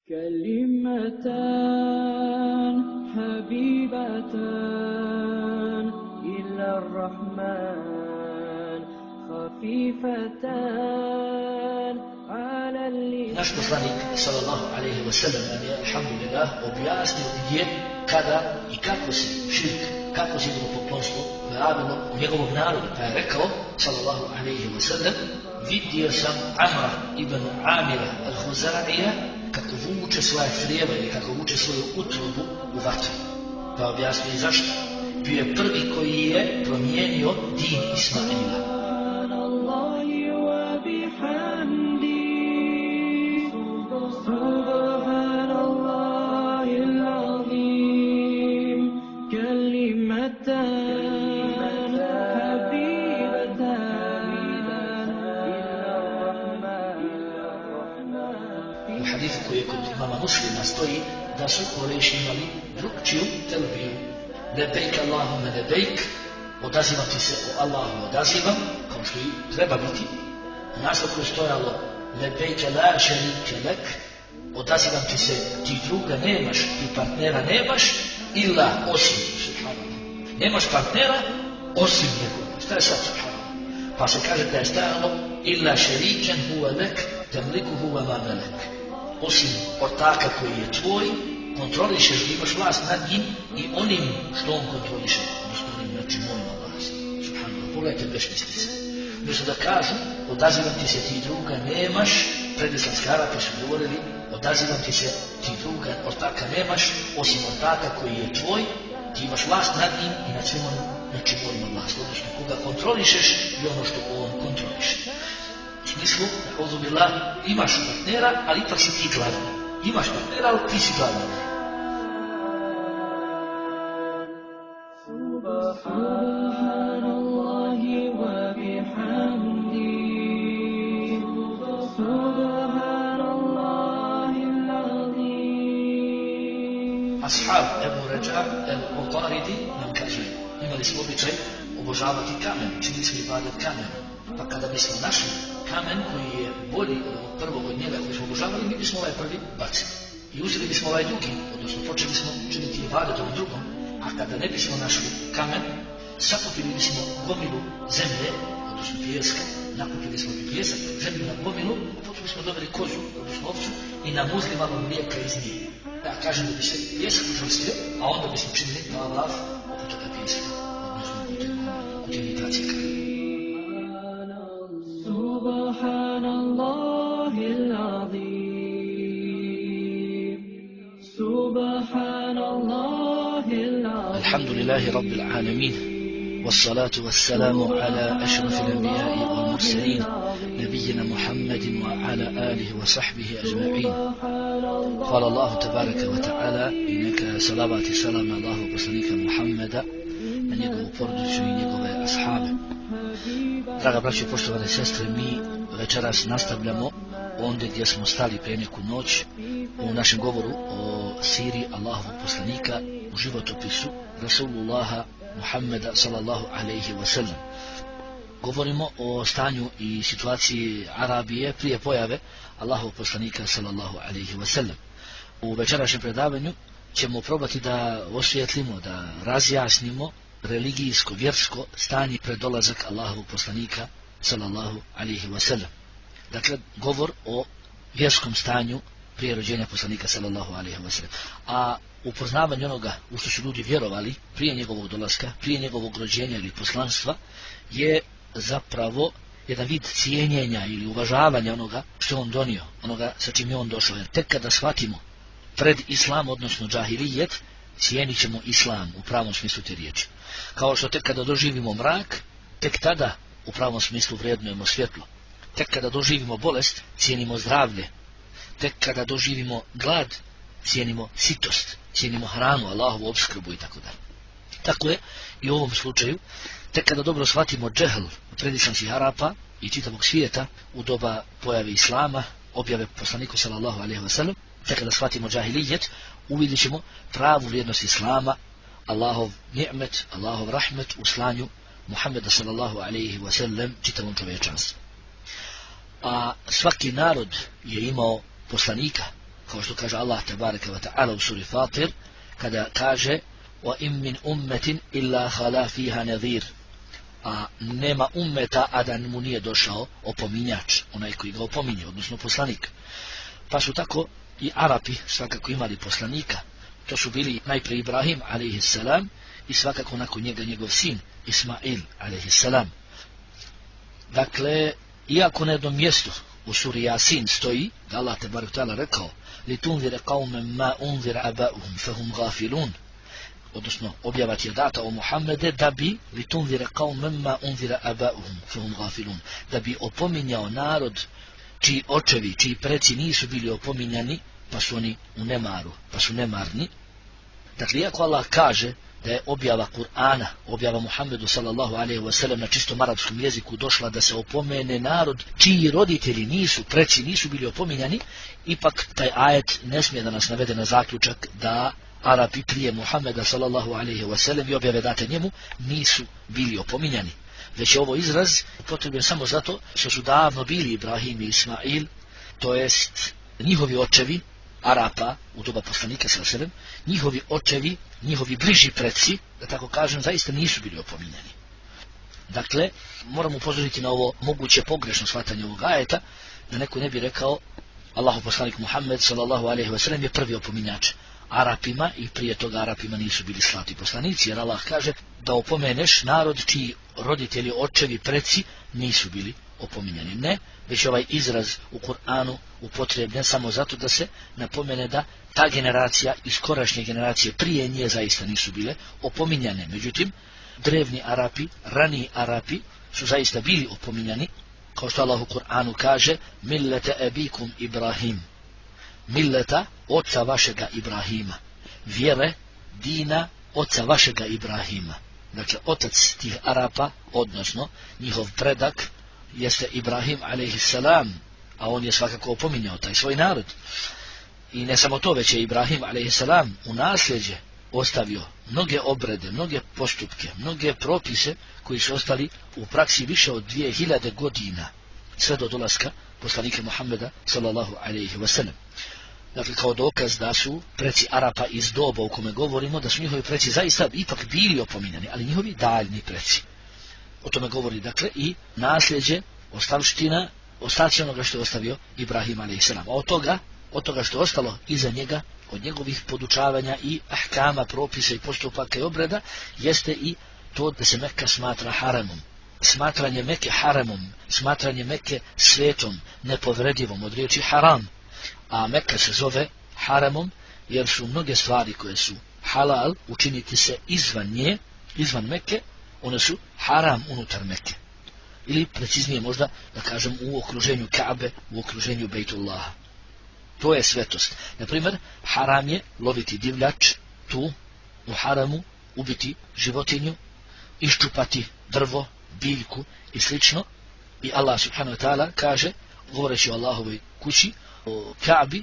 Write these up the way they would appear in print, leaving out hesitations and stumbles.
كلمتان حبيبتان إلى الرحمن خفيفتان على اللسان. Naš poslanik sallallahu alejhi ve sellem nam je alhamdulillah objasnio gdje, kada i kako se širk, kako se idolopoklonstvo radilo u njegovom narodu, pa je rekao sallallahu alejhi ve sellem: vidio sam Amra ibn Amira al-Huzaija kako vuče svoje crijeva ili kako vuče svoju utrobu u vatru. Pa objasnio i zašto. Bio je prvi koji je promijenio din Ismaila. U hadisu koji je kod imama Muslima stoji da su Kurejši imali drugčiju telbiju. Lebejk Allahume lebejk, odazivati se o Allahu odazivam, kao što i treba biti. Nastavku je stojalo lebejk la šerike lek, odazivam ti se, ti druga nemaš, ti partnera nemaš, illa osim, subhanallah. Nemaš partnera osim njegova. Šta je sad, subhanallah? Pa se kaže da je stajalo illa šeriken huwa lek, temlikuhu wa ma melek. Osim ortaka koji je tvoj, kontrolišeš, imaš vlast nad njim i onim što on kontroliše, odnosno onim nad čim on ima vlast. Subhanallah, pogledajte besmislice. Umjesto da kažu, odazivam ti se, ti druga nemaš, predislamski Arapi su govorili, odazivam ti se, ti druga ortaka nemaš, osim ortaka koji je tvoj, ti imaš vlast nad njim i nad svim onim nad čim on ima vlast, odnosno koga kontrolišeš i ono što on kontroliše. U smislu, auzubillah, imaš partnera, ali ipak si ti glavni. Imaš partnera, ali ti si glavni. Subhanallahi wa bihamdi, subhanallahil azim. Ashab Ebu Ređa el-Utaridi nam kaže, imali smo običaj obožavati kamen, činili smo ibadet kamenu. Pa kada bismo našli kamen koji je bolji od prvog od njega koji smo obožavali, mi bismo ovaj prvi bacili. I uzeli bismo ovaj drugi, odnosno počeli smo činiti ibadet ovom drugom, a kada ne bismo našli kamen, sakupili bismo gomilu zemlje, odnosno pijeska, nakupili smo pijesak, zemlju na gomilu, potom bismo dobili kozu, odnosno ovcu, i namuzli malo mlijeka iz nje. Ja kažem da bi se pijesak užvrstio, a onda bismo činili tavaf oko toga pijeska, odnosno oko te imitacije krvi. Subhanallahil azim, subhanallahil azim. Alhamdulillahi rabbil alamin, wassalatu wassalamu ala ashrafil anbiya'i wal mursalin, nabiyina Muhammadin wa ala alihi wa sahbihi ajma'in. Hvala Allahu tabaraka wa ta'ala i neka salavat i salam na Allahu poslanika Muhammeda, na njegovu porodicu i njegove ashabe. Draga braćo i poštovane sestre, mi večeras nastavljamo ondje gdje smo stali prije neku noć u našem govoru o siri Allahovog poslanika u životopisu Rasulullaha Muhammeda sallallahu alejhi ve sellem. Govorimo o stanju i situaciji Arabije prije pojave Allahovog poslanika sallallahu alejhi ve sellem. U večerašnjem predavanju ćemo probati da osvijetlimo, da razjasnimo religijsko, vjersko stanje pred dolazak Allahovog poslanika sallallahu alejhi ve sellem. Dakle, govor o vjerskom stanju prije rođenja poslanika sallallahu alejhi ve sellem. A upoznavanje onoga u što su ljudi vjerovali prije njegovog dolaska, prije njegovog rođenja ili poslanstva je zapravo jedan vid cijenjenja ili uvažavanja onoga što je on donio, onoga sa čim je on došao. Jer tek kada shvatimo pred islam, odnosno džahilijet, cijenit ćemo islam u pravom smislu te riječi. Kao što tek kada doživimo mrak, tek tada u pravom smislu vrednujemo svjetlo. Tek kada doživimo bolest, cijenimo zdravlje. Tek kada doživimo glad, cijenimo sitost, cijenimo hranu, Allahovu opskrbu i tako dalje. Tako je i u ovom slučaju, tek kada dobro shvatimo džehl predislamskih Arapa i čitavog svijeta u doba pojave islama, objave poslaniku sallallahu alejhi ve sellem, tek kada shvatimo džahilijet, uvidjet ćemo pravu vrijednost islama, Allahov ni'met, Allahov rahmet u slanju Muhammeda sallallahu alejhi ve sellem čitavom čovječanstvu. A svaki narod je imao poslanika, kao što kaže Allah tebareke ve ta'ala u suri Fatir, kada kaže wa in min ummetin illa khala fiha nadhir, a nema ummeta a da mu nije došao opominjač, onaj koji ga opominje, odnosno poslanik. Pa su tako i Arapi svakako imali poslanika. To su bili najprije Ibrahim a.s. i svakako nakon njega njegov sin Ismail a.s. Dakle, iako na jednom mjestu u suri Jasin stoji da Allah tebarek ta'ala rekao litunzira qauman ma unzira aba'uhum fahum ghafilun, odnosno objavat je data o Muhammede da bi litunzira qauman ma unzira aba'uhum fahum ghafilun, da bi opominjao narod čiji očevi, čiji preci nisu bili opominjani, pa su oni u nemaru, pa su nemarni. Dakle, iako Allah kaže da je objava Kur'ana, objava Muhammedu sallallahu alaihi wa sallam na čistom arapskom jeziku došla da se opomene narod čiji roditelji nisu, preci nisu bili opominjani, ipak taj ajet ne smije da nas navede na zaključak da Arapi prije Muhammeda sallallahu alaihi wa sallam i objave date njemu nisu bili opominjani. Već je ovo izraz potreban samo zato što su davno bili Ibrahim i Ismail, to jest njihovi očevi Arapa u doba poslanika sallallahu alejhi ve sellem, njihovi očevi, njihovi bliži preci, da tako kažem, zaista nisu bili opominjani. Dakle, moramo upozoriti na ovo moguće pogrešno shvatanje ovog ajeta, da neko ne bi rekao Allahu poslanik Muhammed sallallahu alejhi ve sellem je prvi opominjač Arapima i prije toga Arapima nisu bili slati poslanici, jer Allah kaže da opomeneš narod čiji roditelji, očevi, preci nisu bili opominjani. Ne, već ovaj izraz u Kur'anu upotrebljen samo zato da se napomene da ta generacija i skorašnje generacije prije nje zaista nisu bile opominjane. Međutim, drevni Arapi, raniji Arapi su zaista bili opominjani, kao što Allah u Kur'anu kaže millete abikum Ibrahim, milleta oca vašega Ibrahima, vjere, dina oca vašega Ibrahima. Dakle, otac tih Arapa, odnosno njihov predak, jeste Ibrahim a.s. a on je svakako opominjao taj svoj narod. I ne samo to, već je Ibrahim a.s. u nasljeđe ostavio mnoge obrede, mnoge postupke, mnoge propise koji su ostali u praksi više od 2000 godina, sve do dolaska poslanika Muhammeda sallallahu alejhi ve sellem. Dakle, kao dokaz da su preci Arapa iz doba u kome govorimo, da su njihovi preci zaista ipak bili opominjani, ali njihovi daljni preci. O tome govori, dakle, i nasljeđe, ostavština, ostaci onoga što je ostavio Ibrahim a.s. A od toga što je ostalo iza njega, od njegovih podučavanja i ahkama, propisa i postupaka i obreda, jeste i to da se Mekka smatra haremom. Smatranje Mekke haremom, smatranje Mekke svetom, nepovredivom, od riječi haram. A Mekka se zove haremom jer su mnoge stvari koje su halal učiniti se izvan nje, izvan Mekke, one su haram unutar Mekke. Ili preciznije možda da kažem u okruženju Kaabe, u okruženju Bejtullaha. To je svetost. Naprimjer, haram je loviti divljač tu u haramu, ubiti životinju, iščupati drvo, biljku i slično. I Allah subhanahu wa ta'ala kaže, govoreći o Allahovoj kući, o Kaabi,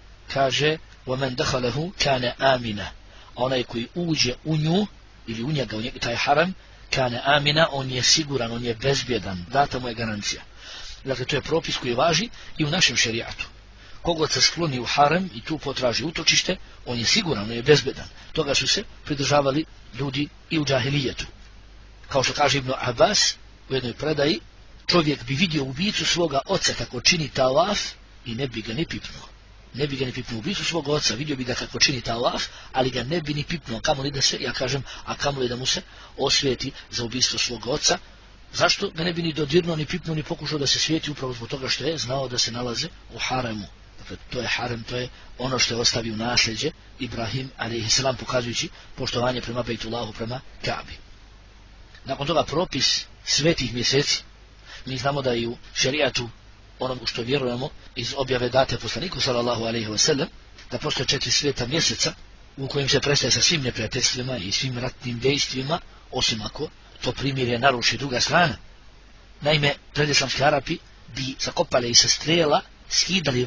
kaže وَمَنْ دَخَلَهُ كَانَ آمِنًا, onaj koji uđe u nju ili u njega, taj haram, kane amina, on je siguran, on je bezbjedan, data mu je garancija. Dakle, to je propis koji važi i u našem šerijatu. Kogod se skloni u harem i tu potraži utočište, on je siguran, on je bezbjedan. Toga su se pridržavali ljudi i u džahilijetu. Kao što kaže Ibn Abbas u jednoj predaji, čovjek bi vidio ubicu svoga oca kako čini tavaf i ne bi ga ni pipnuo. Ne bi ga ni pipnuo ubicu svog oca, vidio bi ga kako čini tavaf, ali ga ne bi ni pipnuo, kamoli da se, ja kažem, a kamoli da mu se osvijeti za ubistvo svog oca. Zašto ga ne bi ni dodirnuo, ni pipnuo, ni pokušao da se svijeti, upravo zbog toga što je znao da se nalaze u haremu. Dakle, to je harem, to je ono što je ostavio nasljeđe Ibrahim a.s. pokazujući poštovanje prema Bejtullahu, prema Kaabi. Nakon toga propis svetih mjeseci. Mi znamo da i u šerijatu, onomu što vjerujemo iz objave date poslaniku sallallahu alejhi ve sellem, da postoje 4 sveta mjeseca u kojim se prestaje sa svim neprijateljstvima i svim ratnim dejstvima, osim ako to primirje naruši druga strana. Naime, predislamski Arapi bi zakopali i sa strela skidali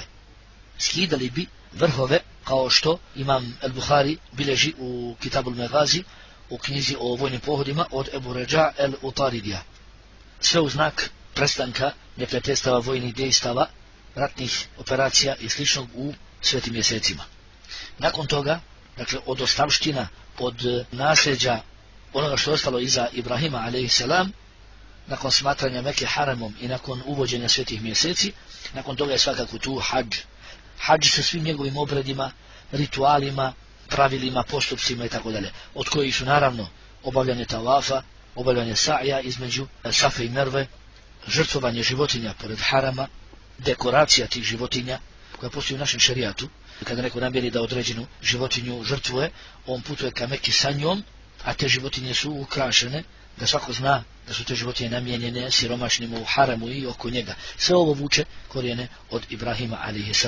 bi vrhove, kao što imam el-Buhari bileži u Kitabul Megazi, u knjizi o vojnim pohodima od Ebu Ređa el-Utaridija. Sve u znak prestanka neprijateljstava, vojnih dejstava, ratnih operacija i sličnog u svetim mjesecima. Nakon toga, dakle od ostavština, od nasljeđa onoga što je ostalo iza Ibrahima a.s. nakon smatranja Mekke haremom i nakon uvođenja svetih mjeseci, nakon toga je svakako tu hadž. Hadž sa svim njegovim obredima, ritualima, pravilima, postupcima itd. Od kojih su naravno obavljanje tavafa, obavljanje sa'ja između Safe i Merve, žrtvovanje životinja pored harama, dekoracija tih životinja koja postoji u našem šerijatu. Kada neko namjeri da određenu životinju žrtvuje, on putuje ka Mekki sa njom, a te životinje su ukrašene, da svako zna da su te životinje namijenjene siromašnima u haramu i oko njega. Sve ovo vuče korijene od Ibrahima a.s.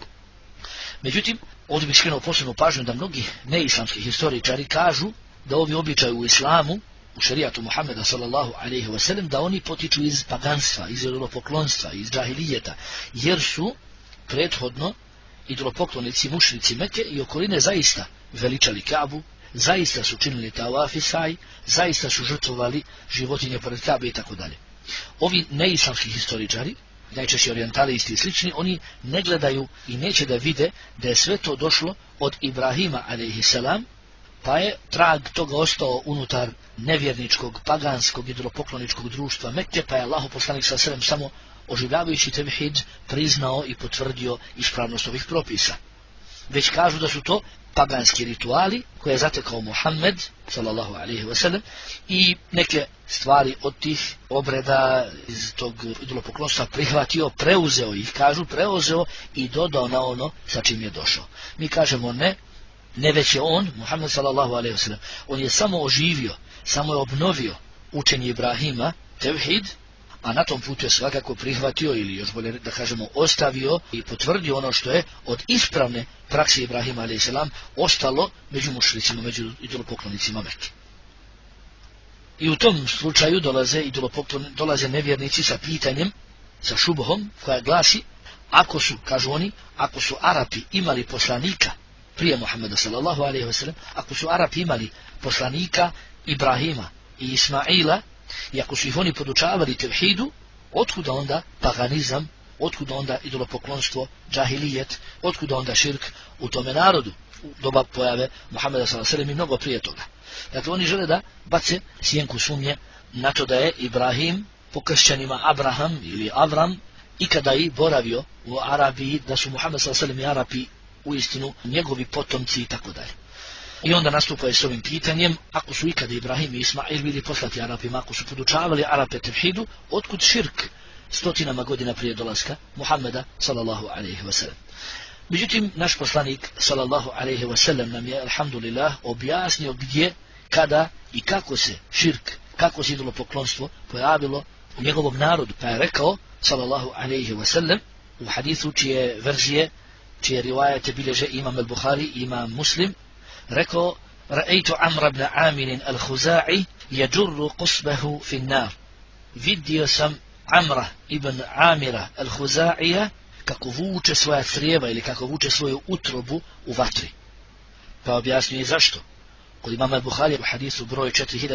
Međutim, ovdje bih skrenuo posebnu pažnju da mnogi neislamski historičari kažu da ovi običaji u islamu, u šerijatu Muhammeda sallallahu alejhi ve sellem, da oni potiču iz paganstva, iz idolopoklonstva, iz džahilijeta, jer su prethodno idolopoklonici, mušrici Mekke i okoline zaista veličali Kabu, zaista su činili tavaf i saj, zaista su žrtvovali životinje pored Kabe i tako dalje. Ovi neislamski historičari, najčešće orijentalisti i slični, oni ne gledaju i neće da vide da je sve to došlo od Ibrahima a.s. pa je trag toga ostao unutar nevjerničkog, paganskog, idolopokloničkog društva Mekke, pa je Allahu poslanik s.a.v. samo oživljavajući tevhid priznao i potvrdio ispravnost ovih propisa. Već kažu da su to paganski rituali koje je zatekao Muhammed sallallahu alejhi ve sellem i neke stvari od tih obreda iz tog idolopoklonstva prihvatio, preuzeo ih, kažu preuzeo i dodao na ono sa čim je došao. Mi kažemo ne već je on, Muhammed sallallahu alejhi ve sellem, on je samo oživio, samo je obnovio učenje Ibrahima, tevhid, a na tom putu je svakako prihvatio ili još bolje da kažemo ostavio i potvrdio ono što je od ispravne prakse Ibrahima a.s. ostalo među mušricima, među idolopoklonicima Mekke. I u tom slučaju dolaze nevjernici sa pitanjem, sa šubhom koja glasi, ako su, kažu oni, ako su Arapi imali poslanika prije Muhammeda sallallahu alejhi ve sellem, ako su Arapi imali poslanika Ibrahima i Ismaila, i ako su ih oni podučavali tevhidu, otkuda onda paganizam, otkuda onda idolopoklonstvo, džahilijet, otkuda onda širk u tome narodu, u doba pojave Muhammeda s.a.v. i mnogo prije toga. Dakle, oni žele da bace sjenku sumnje na to da je Ibrahim po kršćanima Abraham ili Avram ikada i boravio u Arabiji, da su Muhammed s.a.v. i Arapi u istinu njegovi potomci i tako dalje. I onda nastupaju s ovim pitanjem, ako su ikada Ibrahim i Ismail bili poslati Arapima, ako su podučavali Arape tevhidu, otkud širk stotinama godina prije dolaska Muhammeda sallallahu alejhi ve sellem. Međutim, naš poslanik sallallahu alejhi ve sellem nam je, alhamdulillah, objasnio gdje, kada i kako se širk, kako se idolopoklonstvo pojavilo u njegovom narodu, pa je rekao sallallahu alejhi ve sellem u hadisu čije verzije, čije rivajete bilježe imam al-Bukhari, imam Muslim, rekao, ra'aytu Amr ibn Amir al-Khuza'i yajurru qusbahu fi an-nar. Vidio sam Amra ibn Amira al-Khuza'ija kako vuče svoja crijeva ili kako vuče svoju utrobu u vatri. Pa objasnio i zašto. Kod imama al-Bukhari u hadisu broj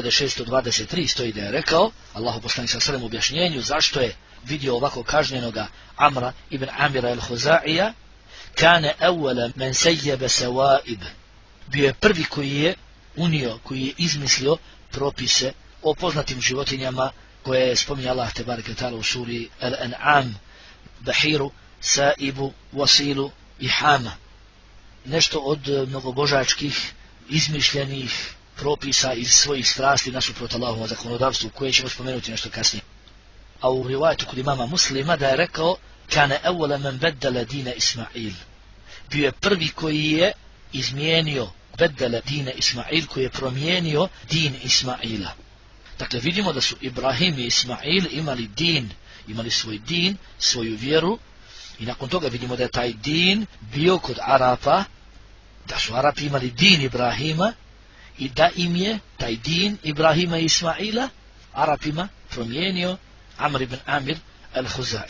4623 stoji da je rekao, Allahu poslanik sallallahu alejhi ve sellem u objašnjenju zašto je vidio ovako kažnjenoga Amra ibn Amira al-Khuza'ija, kana awwala man sayyaba sawa'ib. Bio je prvi koji je unio, koji je izmislio propise o poznatim životinjama koje je spominje Allah tebareke ta'ala u suri Al-An'am, Bahiru, Saibu, Wasilu i Hama. Nešto od mnogobožačkih, izmišljenih propisa iz svojih strasti nasuprot Allahovom zakonodavstvu, koje ćemo spomenuti nešto kasnije. A u rivajetu kod imama Muslima da je rekao, kana awwala man baddala dina Ismail. Bio je prvi koji je izmijenio bedele dine Ismail, koji je promijenio din Ismaila. Dakle, vidimo da su Ibrahim i Ismail imali din, imali svoj din, svoju vjeru, i nakon toga vidimo da je taj din bio kod Arapa, da su Arapi imali din Ibrahima i da im je taj din Ibrahima i Ismaila Arapima promijenio Amr ibn Amir al-Khuza'i.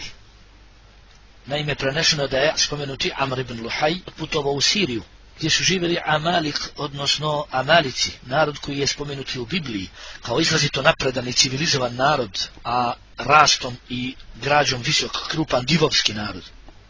Naime, prenešeno da je spomenuti Amr ibn Luhaj putovao u Siriju, gdje su živjeli Amalik, odnosno Amalici, narod koji je spomenuti u Bibliji, kao izrazito napredan i civilizovan narod, a rastom i građom visok, krupan, divovski narod.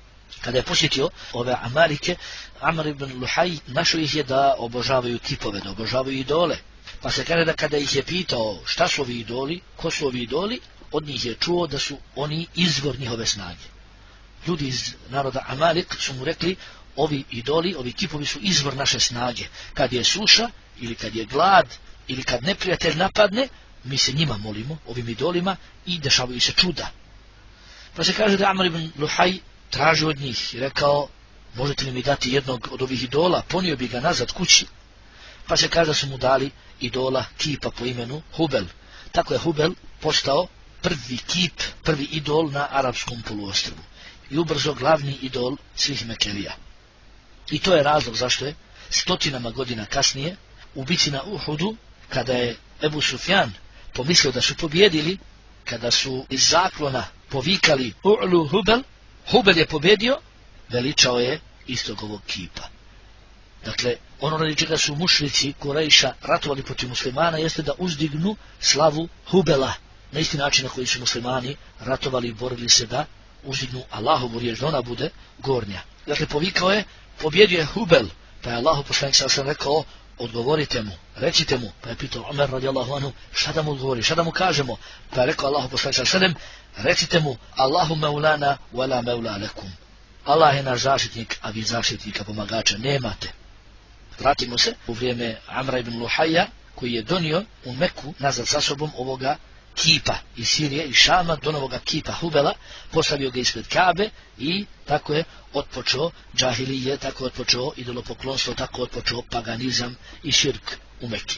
Kada je posjetio ove Amalike, Amr ibn Luhaj našao ih je da obožavaju kipove, da obožavaju idole. Pa se kaže da kada ih je pitao šta su ovi idoli, ko su ovi idoli, od njih je čuo da su oni izvor njihove snage. Ljudi iz naroda Amalik su mu rekli, ovi idoli, ovi kipovi su izvor naše snage. Kad je suša, ili kad je glad, ili kad neprijatelj napadne, mi se njima molimo, ovim idolima, i dešavaju se čuda. Pa se kaže da Amr ibn Luhaj traži od njih i rekao, možete li mi dati jednog od ovih idola, ponio bi ga nazad kući. Pa se kaže da su mu dali idola kipa po imenu Hubel. Tako je Hubel postao prvi kip, prvi idol na arapskom poluostrvu i ubrzo glavni idol svih Mekelija. I to je razlog zašto je stotinama godina kasnije u bici na Uhudu, kada je Ebu Sufjan pomislio da su pobjedili, kada su iz zaklona povikali U'lu Hubel, Hubel je pobjedio, veličao je istog ovog kipa. Dakle, ono radi čega su mušrici Kurejša ratovali protiv muslimana jeste da uzdignu slavu Hubela, na isti način na koji su muslimani ratovali i borili se da uzdignu Allahovu riječ, da ona bude gornja. Dakle, povikao je, pobjedio je Hubel, pa je Allahu poslanik sallallahu alejhi ve sellem rekao, odgovorite mu, recite mu. Pa je pitao Omer radijallahu anhu, šta da mu odgovori, šta da mu kažemo? Pa je rekao Allahu poslanik sallallahu alejhi ve sellem, recite mu, Allahu maulana wala maula lakum. Allah je naš zaštitnik, a vi zaštitnika pomagača nemate. Vratimo se u vrijeme Amra ibn Luhaja, koji je donio u Meku nazad sa sobom ovoga kipa iz Sirije i Šama, do novoga kipa Hubela, postavio ga ispred Kabe i tako je otpočeo džahilije, tako je otpočeo idolopoklonstvo, tako je otpočeo paganizam i širk u Meki.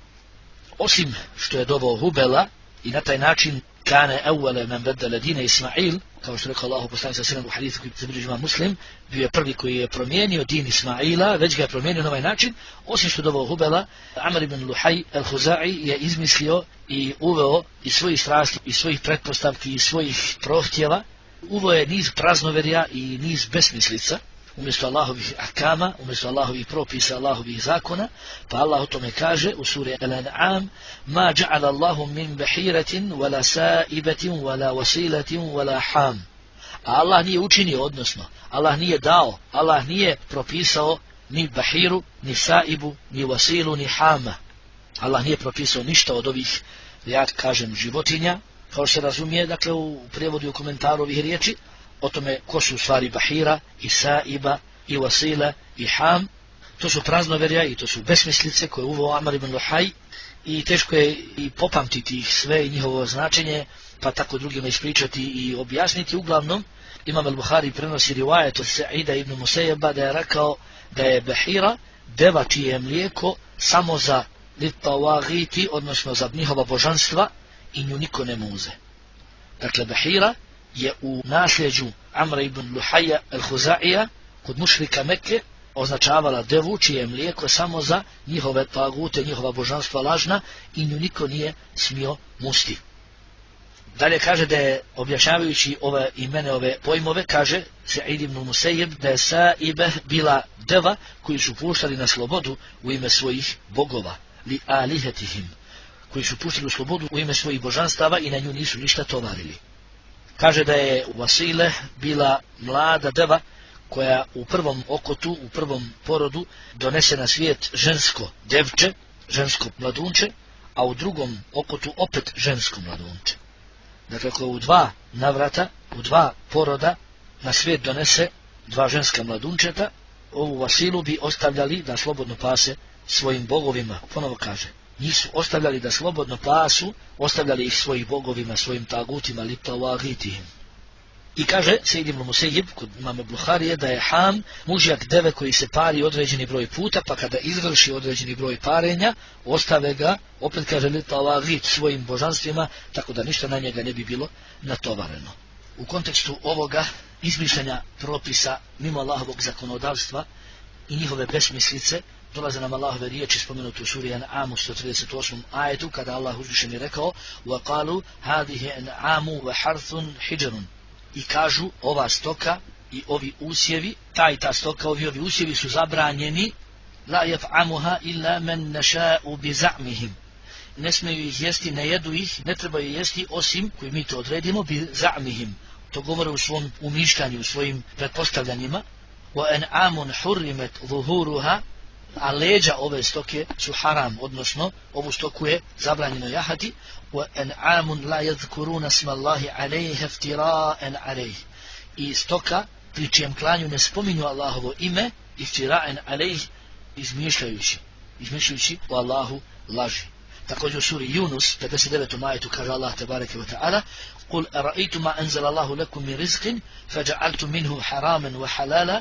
Osim što je doveo Hubela i na taj način kane evvele men bedele dine Ismail, kao što rekao Allahu poslanik sallallahu alejhi ve sellem u hadisu koji zabilježi Imam Muslim, bio je prvi koji je promijenio din Ismaila, već ga je promijenio na ovaj način. Osim što doveo Hubela, Amr ibn Luhaj al-Huza'i je izmislio i uveo iz svojih strasti, iz svojih pretpostavki, iz svojih prohtjeva, uveo je niz praznoverja i niz besmislica, umjesto Allahovih ahkama, umjesto Allahovih propisa, Allahovih zakona, pa Allah o tome kaže u suri Al-An'am, ma ja'ala Allahu min bahiratin, wala sa'ibatin, wala wasilatin, wala ham. A Allah nije učinio, odnosno, Allah nije dao, Allah nije propisao ni bahiru, ni saibu, ni wasilu, ni hama. Allah nije propisao ništa od ovih, ja kažem, životinja, kao se razumije, dakle, u prijevodu i u komentaru ovih riječi, o tome ko su u stvari bahira, i saiba, i wasila, i ham. To su praznoverja i to su besmislice koje uveo Amr ibn Luhaj i teško je i popamtiti ih sve i njihovo značenje, pa tako drugima ispričati i objasniti. Uglavnom, Imam al-Buhari prenosi rivajet od Sa'ida ibn Musejeba da je rekao da je bahira deva čije je mlijeko samo za litawagiti, odnosno za njihova božanstva, i nju niko ne muze. Dakle, bahira je u nasljeđu Amra ibn Luhaja al-Huza'ija kod mušrika Mekke označavala devu čije je mlijeko samo za njihove tagute, njihova božanstva lažna, i nju niko nije smio musti. Dalje kaže da je, objašnjavajući ove imene, ove pojmove, kaže Sa'id ibn Musejib da je Sa'ibeh bila deva koji su puštali na slobodu u ime svojih bogova, li alihetihim, koji su puštali u slobodu u ime svojih božanstava i na nju nisu ništa tovarili. Kaže da je Wasile bila mlada deva koja u prvom okotu, u prvom porodu donese na svijet žensko devče, žensko mladunče, a u drugom okotu opet žensko mladunče. Dakle, koja u dva navrata, u dva poroda na svijet donese dva ženska mladunčeta, ovu Wasilu bi ostavljali da slobodno pase svojim bogovima. Ponovo kaže, nisu ostavljali da slobodno pasu, ostavljali ih svojim bogovima, svojim tagutima, litawagitihim. I kaže Sejid ibn Musejib kod imama Buharije da je ham mužjak deve koji se pari određeni broj puta, pa kada izvrši određeni broj parenja, ostave ga, opet kaže litawagit, svojim božanstvima, tako da ništa na njega ne bi bilo natovareno. U kontekstu ovoga izmišljanja propisa mimo Allahovog zakonodavstva i njihove besmislice, dolaze nam Allahove riječi spomenuti u suri An'am 138. ajetu, kada Allah uzvišen je rekao وَقَالُوا هَذِهِ أَنْعَامُ وَحَرْثٌ حِجَرٌ. I kažu, ova stoka i ovi usjevi, ta i ta stoka, ovi usjevi su zabranjeni, la yaf'amuha illa man nasha'u bi za'mihim. Ne smiju ih jesti, ne jedu ih, ne trebaju jesti osim koji mi to odredimo bi za'mihim, to govore u svom umišljanju, u svojim pretpostavljanjima. وَأَنْعَامٌ حُرِّمَتْ ظُهُورُهَا, a leđa ove stoke su haram, odnosno ovu stoku je zabranjeno jahati. وَأَنْعَامٌ لَا يَذْكُرُونَ اسْمَ اللَّهِ عَلَيْهَ افْتِرَاءً عَلَيْهِ, i stoka pri čijem klanju ne spominju Allahovo ime, iftira'an alejh, izmišljajući o Allahu laži. Također u suri Yunus 59. ajetu kaže Allah tebareke ve taala: "Qul ara'aytum ma anzala Allahu lakum min rizqin faja'altum minhu haraman wa halala",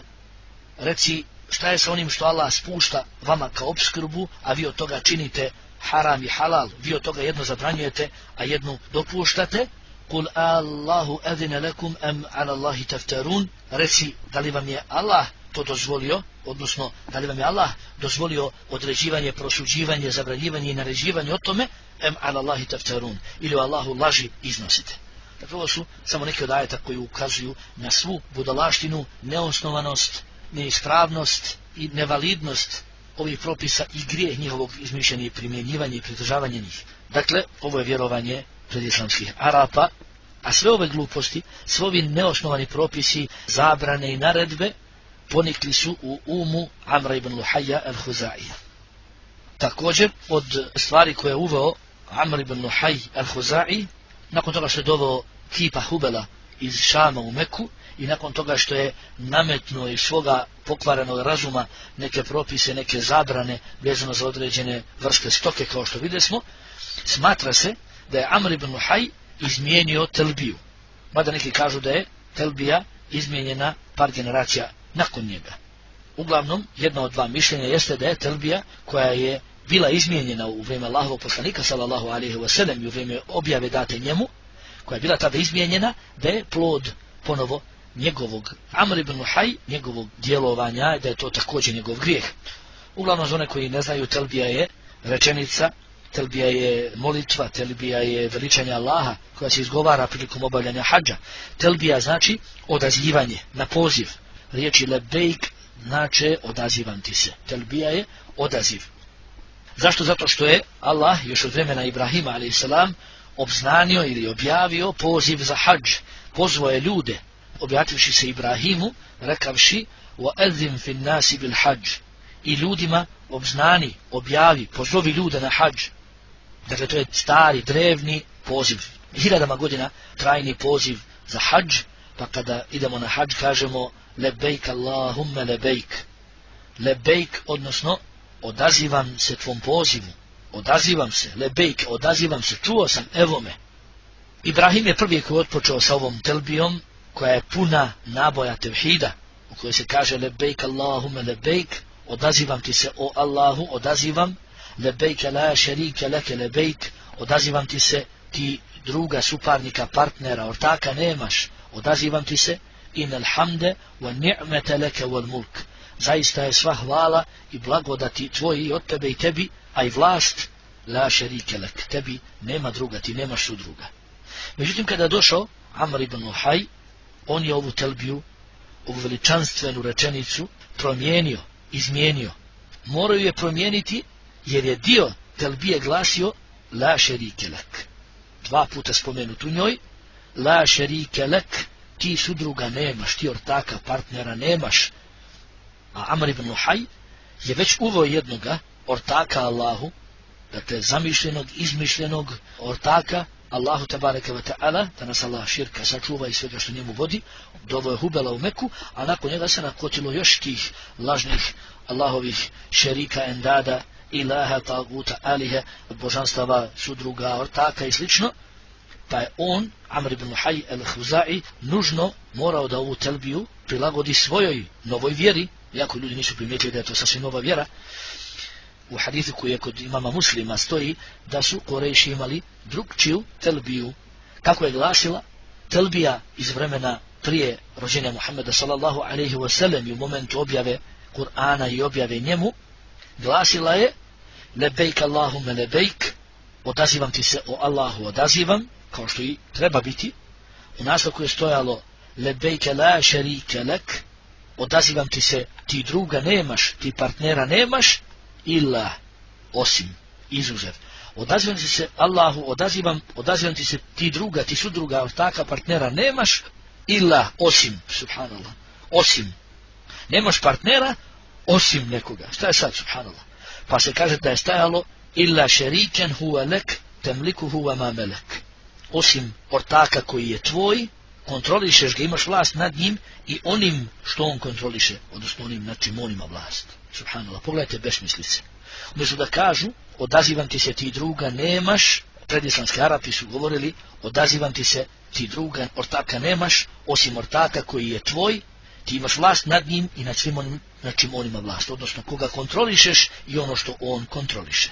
reci šta je sa onim što Allah spušta vama kao opskrbu, a vi od toga činite haram i halal, vi od toga jedno zabranjujete, a jedno dopuštate. Qul Allahu adina lakum am ala Allahi taftarun, reci da li vam je Allah to dozvolio, odnosno da li vam je Allah dozvolio određivanje, prosuđivanje, zabranjivanje i naređivanje o tome, am ala Allahi taftarun, ili o Allahu laži iznosite. Dakle, ovo su samo neki od ajeta koji ukazuju na svu budalaštinu, neosnovanost, neispravnost i nevalidnost ovih propisa i grijeh njihovog izmišljanja i primjenjivanja i pridržavanja njih. Dakle, ovo je vjerovanje predislamskih Arapa, a sve ove gluposti, sve ovi neosnovani propisi, zabrane i naredbe ponikli su u umu Amra ibn Luhayja al-Huzaija. Također, od stvari koje je uveo Amr ibn Luhaj al-Huza'i, nakon toga što je doveo kipa Hubela iz Šama u Meku i nakon toga što je nametnuo iz svoga pokvarenog razuma neke propise, neke zabrane vezano za određene vrste stoke, kao što videsmo, smatra se da je Amr ibn Luhaj izmijenio telbiju. Mada neki kažu da je telbija izmijenjena par generacija nakon njega. Uglavnom, jedno od dva mišljenja jeste da je telbija koja je bila izmijenjena u vrijeme Allahovog poslanika sallallahu alejhi ve sellem i u vrijeme objave date njemu, koja je bila tada izmijenjena, da je plod ponovo njegovog Amr ibn Luhaj, njegovog djelovanja, da je to također njegov grijeh. Uglavnom, za one koji ne znaju, telbija je rečenica, telbija je molitva, telbija je veličanje Allaha koja se izgovara prilikom obavljanja hadža. Telbija znači odazivanje na poziv. Riječi lebejk znači odazivam ti se. Telbija je odaziv. Zašto? Zato što je Allah još od vremena Ibrahima a.s. obznanio ili objavio poziv za hadž. Pozvao je ljude, objativši se Ibrahimu, rekavši وَأَذِّمْ فِي النَّاسِ بِالْحَدْجِ, i ljudima obznani, objavi, pozovi ljude na hadž. Dakle, to je stari, drevni poziv. 1000 godina trajni poziv za hadž, pa kada idemo na hadž kažemo lebejk Allahumme lebejk. Lebejk, odnosno odazivam se tvom pozivu. Odazivam se, lebejk, odazivam se, čuo sam, evo me. Ibrahim je prvi koji je otpočeo sa ovom telbijom, koja je puna naboja tevhida, u kojoj se kaže lebejk Allahumme lebejk, odazivam ti se o Allahu, odazivam, lebejke la šerike leke lebejk, odazivam ti se, ti druga, suparnika, partnera, ortaka nemaš, odazivam ti se, inel hamde wa ni'mete leke wal mulk, zaista je sva hvala i blagodati tvoji od tebe i tebi, a i vlast la šerike lek, tebi nema druga, ti nemaš sudruga. Međutim, kada je došao Amr ibn Luhaj, on je ovu telbiju, ovu veličanstvenu rečenicu promijenio, izmijenio. Morao je promijeniti jer je dio telbije glasio la šerike lek. 2 puta spomenut u njoj, la šerike lek, ti sudruga nemaš, ti ortaka, partnera nemaš. A Amr ibn Luhaj je već uveo jednoga ortaka Allahu, dakle zamišljenog, izmišljenog ortaka Allahu tebareke ve ta'ala, da nas Allah širka sačuva i svega što njemu vodi, doveo je Hubela u Meku, a nakon njega se nakotilo još tih lažnih Allahovih šerika, endada, ilaha, taguta, alihe, božanstava, sudruga, ortaka i slično. Pa je on, Amr ibn Luhaj al-Huza'i, nužno morao da ovu telbiju prilagodi svojoj novoj vjeri, iako ljudi nisu primijetili da je to sasvim nova vjera. U hadithu koji je kod imama Muslima stoji da su Korejši imali drugčiju telbiju. Kako je glasila? Telbija iz vremena prije rođenja Muhammeda sallallahu alejhi ve sellem i u momentu objave Kur'ana i objave njemu, glasila je lebejk Allahumme lebejk, odazivam ti se o Allahu, odazivam, kao što i treba biti. U nastavku je stojalo lebejke la šerike lek, odazivam ti se, ti druga nemaš, ti partnera nemaš, illa, osim, izuzev. Odazivam ti se Allahu, odazivam ti se, ti druga, ti sudruga, ortaka, partnera nemaš, illa, osim, subhanallah, osim. Nemaš partnera osim nekoga. Šta je sad, subhanallah? Pa se kaže da je stajalo illa šeriken huwa lek temliku huwa ma melek. Osim ortaka koji je tvoj, kontrolišeš ga, imaš vlast nad njim i onim što on kontroliše, odnosno onim nad čim on ima vlast. Subhanallah, pogledajte besmislice. Umjesto da kažu, odazivam ti se ti druga nemaš, predislamski Arapi su govorili, odazivam ti se ti druga, ortaka nemaš, osim ortaka koji je tvoj, ti imaš vlast nad njim i nad svim onim nad čim on ima vlast, odnosno koga kontrolišeš i ono što on kontroliše.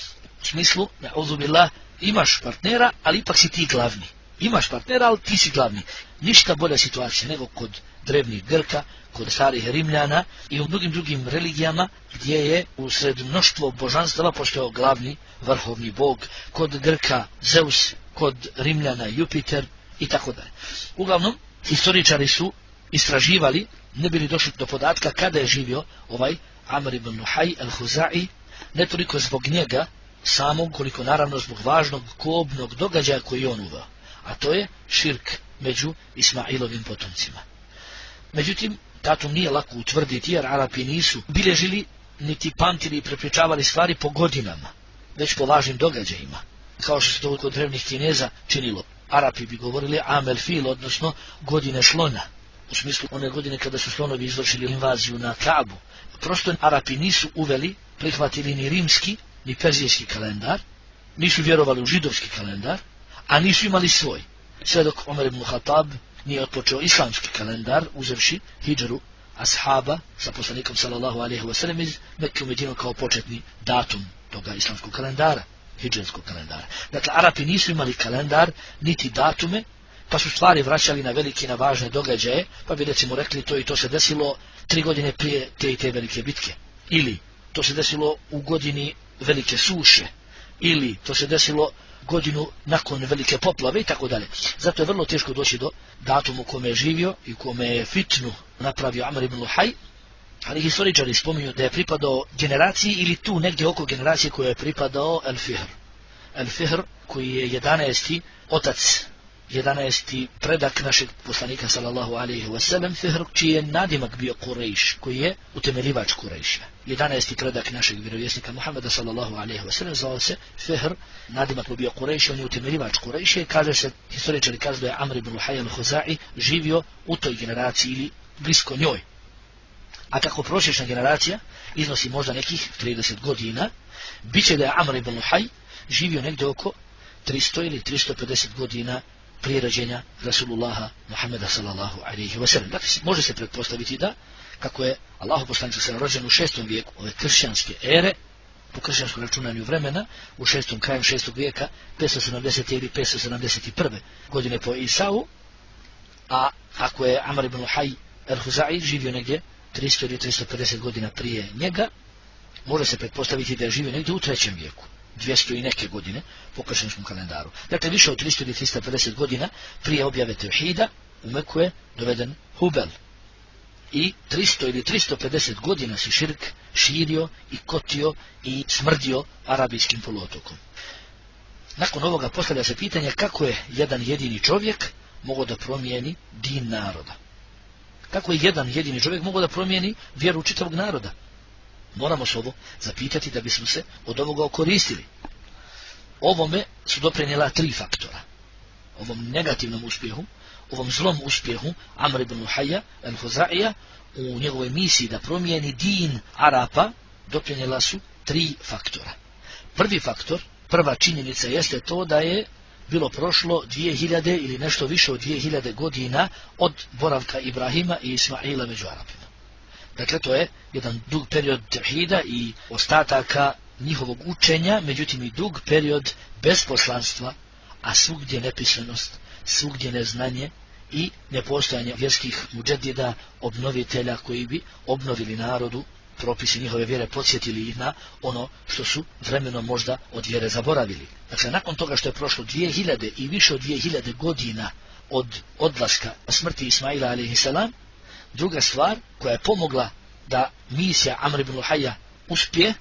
U smislu, na'udhu billah, imaš partnera, ali ipak si ti glavni. Imaš partnera, ali ti si glavni. Ništa bolja situacija nego kod drevnih Grka, kod starih Rimljana i u mnogim drugim religijama gdje je usred mnoštvo božanstava postojao glavni vrhovni bog, kod Grka Zeus, kod Rimljana Jupiter i tako dalje. Uglavnom, historičari su istraživali, ne bili došli do podatka kada je živio ovaj Amr ibn Luhaj al-Huza'i, ne toliko zbog njega samog, koliko naravno zbog važnog kobnog događaja koji on uveo, a to je širk među Ismailovim potomcima. Međutim, datum nije lako utvrditi, jer Arapi nisu bilježili, niti pamtili i prepričavali stvari po godinama, već po važnim događajima, kao što se to kod drevnih Kineza činilo. Arapi bi govorili Amel Fil, odnosno godine slona, u smislu one godine kada su slonovi izvršili invaziju na Kaabu. Prosto Arapi nisu uveli, prihvatili ni rimski, ni perzijski kalendar, nisu vjerovali u židovski kalendar, a nisu imali svoj. Sve dok Omer ibn Khattab nije otpočeo islamski kalendar, uzevši hidžru ashaba sa poslanikom sallallahu alejhi ve sellem iz Mekke u Medinu kao početni datum toga islamskog kalendara, hidžretskog kalendara. Dakle, Arapi nisu imali kalendar, niti datume, pa su stvari vraćali na velike i na važne događaje, pa bi recimo rekli to i to se desilo 3 godine prije te i te velike bitke. Ili to se desilo u godini velike suše. Ili to se desilo godinu nakon velike poplave i tako dalje. Zato je vrlo teško doći do datuma u kome je živio i u kome je fitnu napravio Amr ibn Luhaj, ali historičari spominju da je pripadao generaciji ili tu negdje oko generacije koja je pripadao Al-Fihr. Al-Fihr koji je 11. otac, 11. predak našeg poslanika sallallahu alejhi ve sellem, Fihr, čiji je nadimak bio Kurejš, koji je utemeljivač Kurejša. 11. predak našeg vjerovjesnika Muhameda sallallahu alejhi ve sellem zvao se Fihr, nadimak mu bio Kurejš, on je utemeljivač Kurejša i kaže se, historičari kažu da je Amr ibn Luhaj al-Huza'i živio u toj generaciji ili blisko njoj. A kako prosječna generacija iznosi možda nekih 30 godina, bit će da je Amr ibn Luhaj živio negdje oko 300 ili 350 godina prije rođenja Rasulullaha Muhammeda sallallahu alejhi ve sellem. Dakle, može se pretpostaviti da, kako je Allahu poslanik sallallahu rođen u 6. vijeku ove kršćanske ere, po kršćanskom računanju vremena, u 6. krajem 6. vijeka, 570. ili 571. godine po Isau, a ako je Amr ibn Luhaj al-Huza'i živio negdje 300 ili 350 godina prije njega, može se pretpostaviti da je živio negdje u 3. vijeku. 200 i neke godine po kršćanskom kalendaru. Dakle, više od 300 ili 350 godina prije objave tevhida u Meku je doveden Hubel. I 300 ili 350 godina se širk širio i kotio i smrdio arabijskim poluotokom. Nakon ovoga postavlja se pitanje kako je jedan jedini čovjek mogao da promijeni din naroda. Kako je jedan jedini čovjek mogao da promijeni vjeru čitavog naroda? Moramo se ovo zapitati da bismo se od ovoga okoristili. Ovome su doprinijela 3 faktora. Ovom negativnom uspjehu, ovom zlom uspjehu Amr ibn Luhajja al-Huza'ija u njegovoj misiji da promijeni din Arapa doprinijela su 3 faktora. Prvi faktor, prva činjenica jeste to da je bilo prošlo 2000 ili nešto više od 2000 godina od boravka Ibrahima i Ismaila među Arapima. Dakle, to je jedan dug period tevhida i ostataka njihovog učenja, međutim i dug period bez poslanstva, a svugdje nepismenost, svugdje neznanje i nepostojanje vjerskih muđedida, obnovitelja koji bi obnovili narodu propisi njihove vjere, podsjetili ih na ono što su vremenom možda od vjere zaboravili. Dakle, nakon toga što je prošlo 2000 i više od 2000 godina od odlaska smrti Ismaila a.s., druga stvar koja je pomogla da misija Amr ibn Luhajja uspije,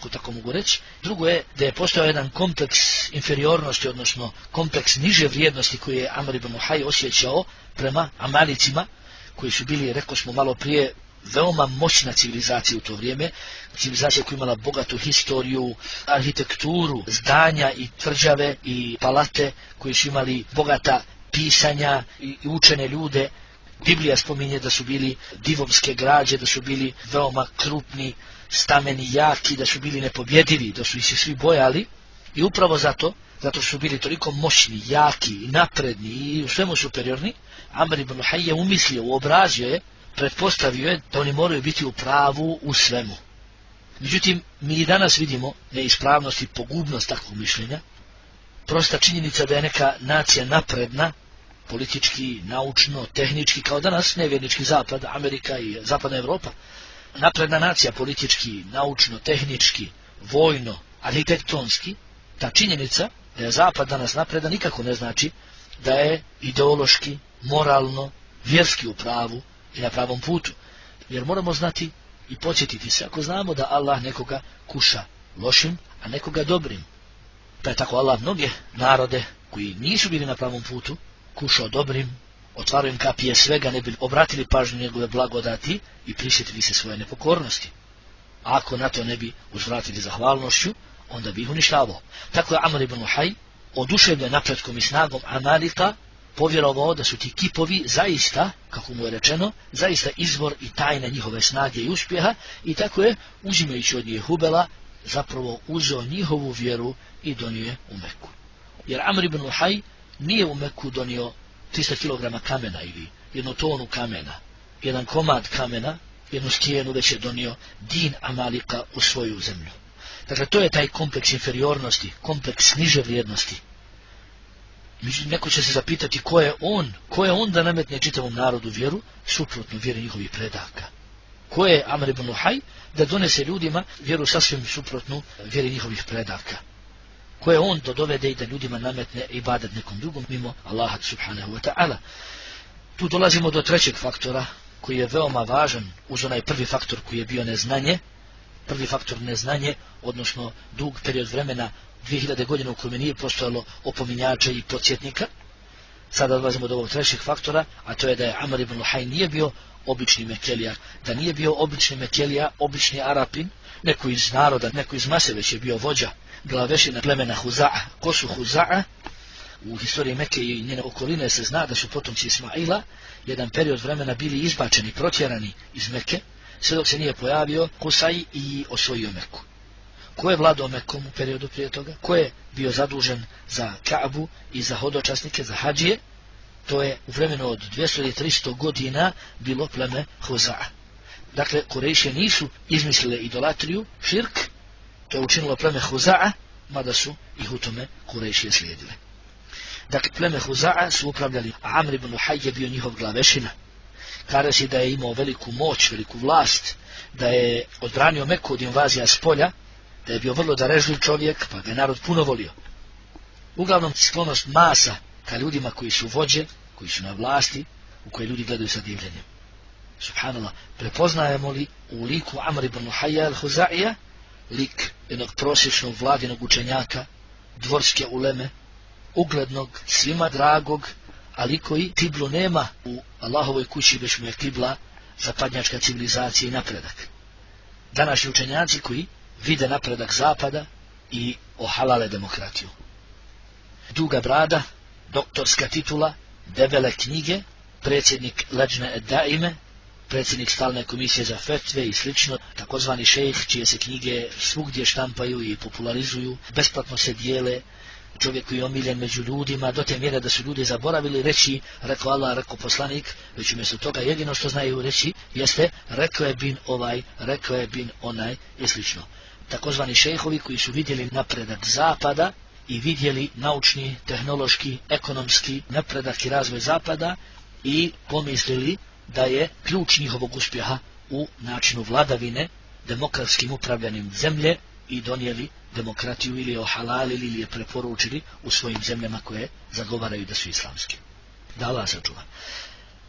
ako tako mogu reći. Drugo je da je postojao jedan kompleks inferiornosti, odnosno kompleks niže vrijednosti koji je Amr ibn Luhaj osjećao prema Amalicima, koji su bili, rekao smo malo prije, veoma moćna civilizacija u to vrijeme, civilizacija koja imala bogatu historiju, arhitekturu, zdanja i tvrđave i palate, koji su imali bogata pisanja i učene ljude. Biblija spominje da su bili divovske građe, da su bili veoma krupni, stameni, jaki, da su bili nepobjedivi, da su ih se svi bojali i upravo zato što su bili toliko moćni, jaki i napredni i u svemu superiorni, Amr ibn Luhaj je umislio, uobrazio je, pretpostavio je da oni moraju biti u pravu u svemu. Međutim, mi i danas vidimo neispravnost i pogubnost takvog mišljenja. Prosta činjenica da je neka nacija napredna, politički, naučno, tehnički, kao danas nevjernički zapad, Amerika i zapadna Evropa, napredna nacija politički, naučno, tehnički, vojno, arhitektonski, ta činjenica da je zapad danas napredan nikako ne znači da je ideološki, moralno, vjerski u pravu i na pravom putu. Jer moramo znati i podsjetiti se, ako znamo da Allah nekoga kuša lošim, a nekoga dobrim, pa je tako Allah mnoge narode koji nisu bili na pravom putu kušao dobrim, otvarao im kapije svega, ne bi obratili pažnju njegove blagodati i prisjetili se svoje nepokornosti. A ako na to ne bi uzvratili zahvalnošću, onda bi ih uništavao. Tako je Amr ibn Luhaj, oduševljen napretkom i snagom Amalika, povjerovao da su ti kipovi zaista, kako mu je rečeno, zaista izvor i tajne njihove snage i uspjeha, i tako je, uzimajući od njih Hubela, zapravo uzeo njihovu vjeru i donio je u Meku. Jer Amr ibn Luhaj nije u Meku donio 300 kg kamena ili 1 tonu kamena, 1 komad kamena, 1 stijenu, već je donio din Amalika u svoju zemlju. Dakle, to je taj kompleks inferiornosti, kompleks niže vrijednosti. Neko će se zapitati ko je on da nametne čitavom narodu vjeru, suprotno vjeri njihovih predaka. Ko je Amr ibn Luhaj da donese ljudima vjeru sasvim suprotnu vjeri njihovih predaka? Ko je on da dovede i da ljudima nametne ibadet nekom drugom mimo Allaha subhanahu wa ta'ala? Tu dolazimo do trećeg faktora koji je veoma važan uz onaj prvi faktor koji je bio neznanje. Prvi faktor neznanje, odnosno dug period vremena 2000 godina u kojem nije postojalo opominjača i podsjetnika. Sada dolazimo do ovog trećeg faktora, a to je da je Amr ibn Luhaj nije bio obični Mekelija, da nije bio obični Mekelija, obični Arapin, neko iz naroda, neko iz mase, već je bio vođa, glavešina plemena Huza'a. Ko su Huza'a? U historiji Mekke i njene okoline se zna da su potomci Ismaila jedan period vremena bili izbačeni, protjerani iz Mekke, sve dok se nije pojavio Kusaj i osvojio Meku. Ko je vladao Mekom u periodu prije toga? Ko je bio zadužen za Ka'bu i za hodočasnike, za hadžije? To je u vremenu od 200 ili 300 godina bilo pleme Huza'a. Dakle, Kurejšije nisu izmislile idolatriju, širk, to je učinilo pleme Huza'a, mada su ih u tome Kurejšije slijedile. Dakle, pleme Huza'a su upravljali, a Amr ibn Luhaj je bio njihov glavešina. Kaže se da je imao veliku moć, veliku vlast, da je odbranio Meku od invazija s polja, da je bio vrlo darežljiv čovjek, pa ga je narod puno volio. Uglavnom, sklonost masa ka ljudima koji su vođe, koji su na vlasti, u koje ljudi gledaju sa divljenjem. Subhanallah, prepoznajemo li u liku Amr ibn Luhaja al-Huza'ija lik jednog prosječnog vladinog učenjaka, dvorske uleme, uglednog, svima dragog, ali koji kiblu nema u Allahovoj kući, već mu je kibla zapadnjačka civilizacija i napredak. Današnji učenjaci koji vide napredak zapada i ohalale demokratiju. Duga brada, doktorska titula, debele knjige, predsjednik Leđne Daime, predsjednik stalne komisije za fetve i slično, takozvani šejh, čije se knjige svugdje štampaju i popularizuju, besplatno se dijele, čovjek koji je omiljen među ljudima, do te mjere da su ljudi zaboravili reći, rekao Allah, rekao poslanik, već umjesto toga jedino što znaju reći jeste, rekao je bin ovaj, rekao je bin onaj i slično. Takozvani šejhovi koji su vidjeli napredak zapada i vidjeli naučni, tehnološki, ekonomski napredak i razvoj zapada i pomislili da je ključ njihovog uspjeha u načinu vladavine, demokratskim upravljanjem zemlje i donijeli demokratiju ili je ohalalili ili je preporučili u svojim zemljama koje zagovaraju da su islamske. Da Allah sačuva.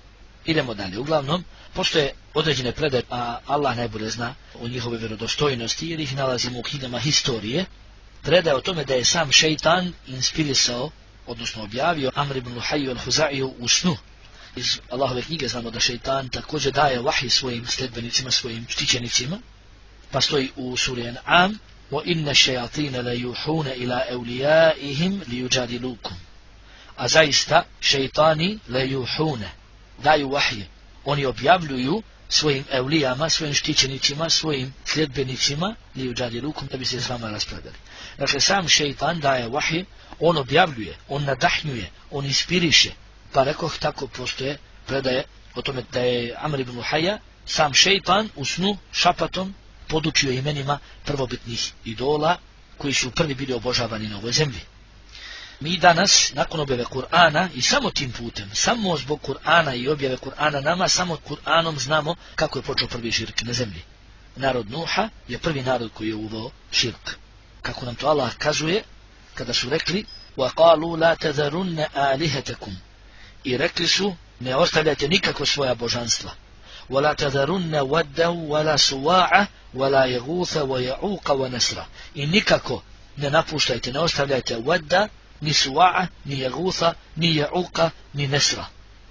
Idemo dalje. Uglavnom, postoje određene predaje, a Allah najbolje zna o njihove vjerodostojnosti, jer ih nalazimo u knjigama historije. Predaje o tome da je sam šeitan inspirisao, odnosno objavio Amr ibn Luhaju al-Huza'iju u snu. Iz Allahove knjige znamo da šeitan također daje vahij svojim sledbenicima, svojim štićenicima, pa stoji u suri An'am: وَإِنَّ الشَّيَاطِينَ لَيُوحُونَ إِلَىٰ أَوْلِيَائِهِمْ لِيُجَادِلُوكُمْ. A zaista šeitani lejuhune, daju vahije. Oni objavljuju svojim evlijama, svojim štićenicima, svojim sljedbenicima lijuđadilukum, da bi se s vama raspravljali. Dakle, sam šeitan daje vahije, on objavljuje, on nadahnjuje, on inspiriše. Pa rekoh, tako postoje predaje o tome da je Amr ibn Luhaja, sam šeitan u snu šapatom podučio imenima prvobitnih idola koji su prvi bili obožavani na ovoj zemlji. Mi danas, nakon objave Kur'ana i samo tim putem, samo zbog Kur'ana i objave Kur'ana nama, samo Kur'anom znamo kako je počeo prvi širk na zemlji. Narod Nuha je prvi narod koji je uveo širk. Kako nam to Allah kazuje, kada su rekli: وَقَالُوا لَا تَذَرُنَّ آلِهَتَكُمْ. I rekli su: ne ostavljajte nikako svoja božanstva. وَلَا تَذَرُنَّ وَدَّا وَلَا سُوَاعَ وَلَا يَغُوثَ وَيَعُوقَ وَنَسْرَ. I nikako ne napuštajte, ne ostavljajte Wadda, ni Suwa'a, ni Jagutha, ni Ja'uqa, ni Nesra.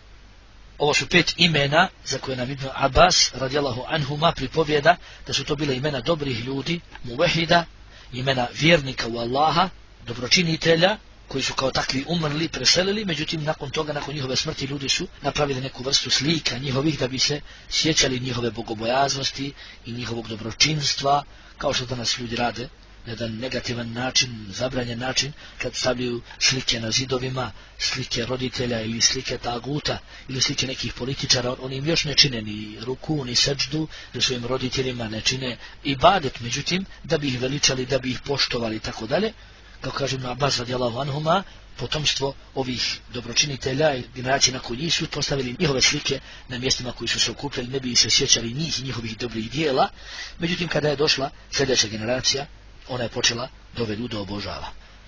Ovo su 5 imena za koje nam Ibn Abbas radijallahu anhuma pripovijeda da su to bile imena dobrih ljudi, muvehida, imena vjernika u Allaha, dobročinitelja, koji su kao takvi umrli, preselili, međutim nakon toga, nakon njihove smrti, ljudi su napravili neku vrstu slika njihovih da bi se sjećali njihove bogobojaznosti i njihovog dobročinstva, kao što danas ljudi rade na jedan negativan način, zabranjen način, kad stavljaju slike na zidovima, slike roditelja ili slike taguta ili slike nekih političara. Oni im još ne čine ni ruku, ni seđdu, da svojim roditeljima ne čine ibadet, međutim da bi ih veličali, da bi ih poštovali i tako dalje. Kao kaže Ibn Abbas radijallahu anhuma, potomstvo ovih dobročinitelja i generacije nakon njih su postavili njihove slike na mjestima koji su se okupljali, ne bi se sjećali njih i njihovih dobrih dijela. Međutim, kada je došla sljedeća generacija, ona je počela da ove ljude obožava.